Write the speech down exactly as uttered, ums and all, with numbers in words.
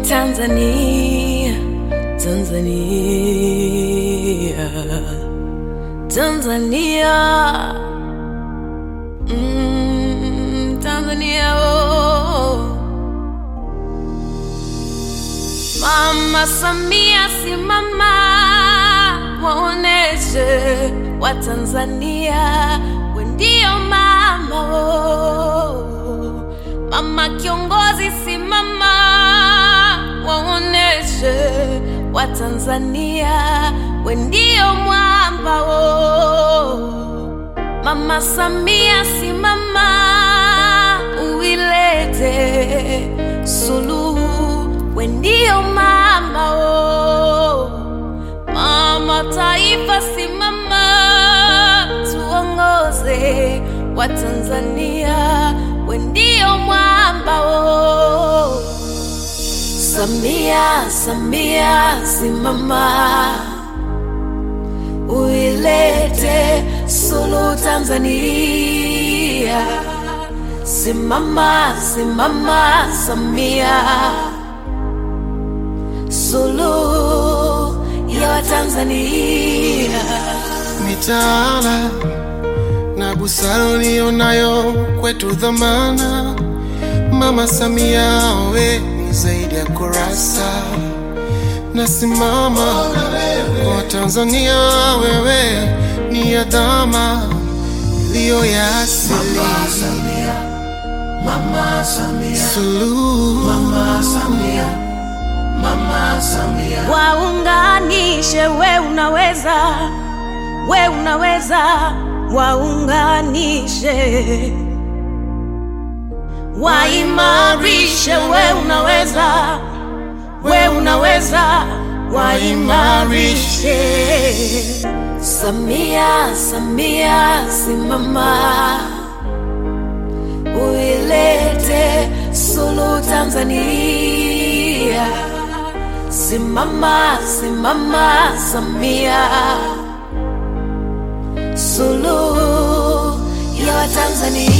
Tanzania, Tanzania, Tanzania, mm, Tanzania, oh. Mama Samia simama, waoneshe wa Tanzania we ndio mama, oh. Mama kiongozi simama, waoneshe wa Tanzania we ndio mwamba, oh. Mama Samia simama, uilete suluhu we ndio mama, oh. Mama taifa simama, tuongoze wa Tanzania we ndio mwamba, oh. Samia, Samia simama, uilete suluhu Tanzania. Simama, simama Samia, suluhu ya Tanzania. Mitaala na busara ulionayo kwetu dhamana, Mama Samia we ni zaidi ya kurasa. Nasimama kwa Tanzania, wewe ni adhama iliyo ya asili. Mama Samia, Mama Samia, suluhu. Mama Samia, Mama Samia. Waunganishe, we unaweza, we unaweza, waunganishe. Waimarishe, we unaweza, we unaweza, waimarishe. Samia, Samia simama, uilete suluhu Tanzania. Simama, simama Samia, suluhu ya Tanzania.